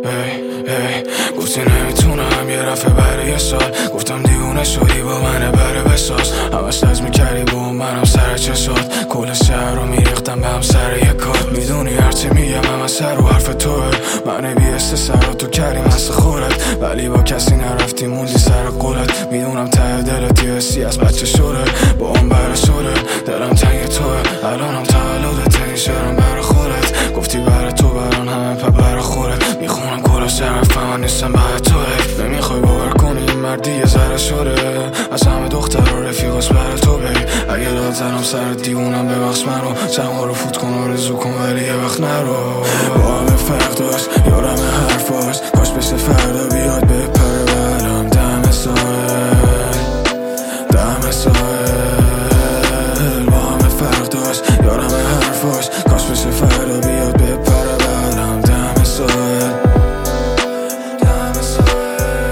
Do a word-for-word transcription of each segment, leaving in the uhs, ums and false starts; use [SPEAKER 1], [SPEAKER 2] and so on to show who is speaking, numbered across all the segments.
[SPEAKER 1] ای ای گفتی نمیتونم یه رفه برای یه سال. گفتم دیونه شدی با منه بره بساز. همش لازم میکردی با منم سر چشات. کل شهر رو میریختم به هم سر یه کار. میدونی هرچی میگم هم از سر و حرف توه. من بیسته سر رو تو کردیم هست خورت، ولی با کسی نرفتی موندی سر قولت. میدونم ته دلت یه حسی از بچه شده با هم بره شده. دلم تنگ توه الانم تولدت این شعرم بر خودت. گفتی بر تو بران همه پا بر خورت. میخونم کلا شرف من نیستم بر توه. نمیخوای باور کنی این مردی یه ذره شده. از همه دختر و رفیقاس بر تو بی. اگه داد زنم سر دیونم ببخش منو. چند رو فوت کن و رزو کن ولی یه وقت نرو. با همه فرق داشت یارم حرفاش. کاش بشه فردا بیاد بپره برم دم ساحل دم ساحل. با همه فرق داشت یارم حرفاش. کاش بشه فردا بیاد بپره برم دم ساحل دم ساحل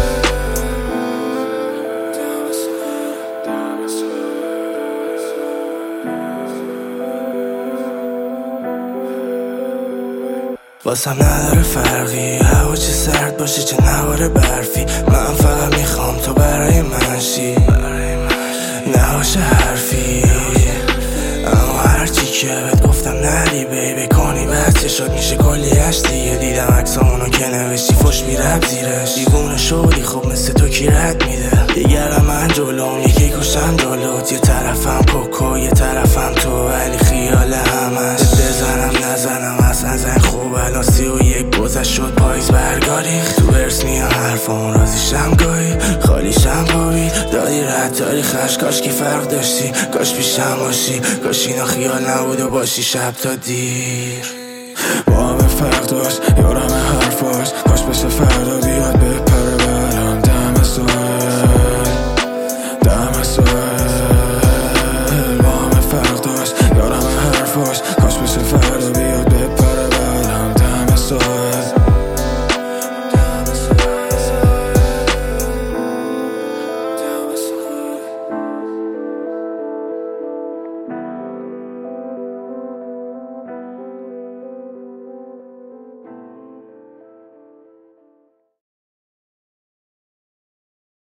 [SPEAKER 1] دم ساحل دم ساحل.
[SPEAKER 2] واسم نداره فرقی هوا چه سرد باشه چه نوار برفی. من فقط میخوام تو برای من شی، نباشه حرفی. اما هرچی که بهت گفتم نری بیبی کنی بچه شد میشه کلیش دیگه. دیدم عکسامونو که نوشتی فش میرم زیرش. دیوونه شدی خب مثل تو کی رد میده. دیگرم من جلوم یکی کشم جلوت. یه طرفم کوکو یه طرفم تو، ولی خیال همش بزنم نزنم اصلا زن خوب. الان سی و یک گذشت شد پاییز برگاری. تو برس میان حرفامون رازیشم گاهی خالیشم بابی. دادی رد داری خش کاش کی فرق داشتی. کاش پیشم باشی کاش اینا خیال نبود و باشی شب تا دیر.
[SPEAKER 1] با همه فرق داشت یارم حرفاش. کاش بشه فردا بیاد بپره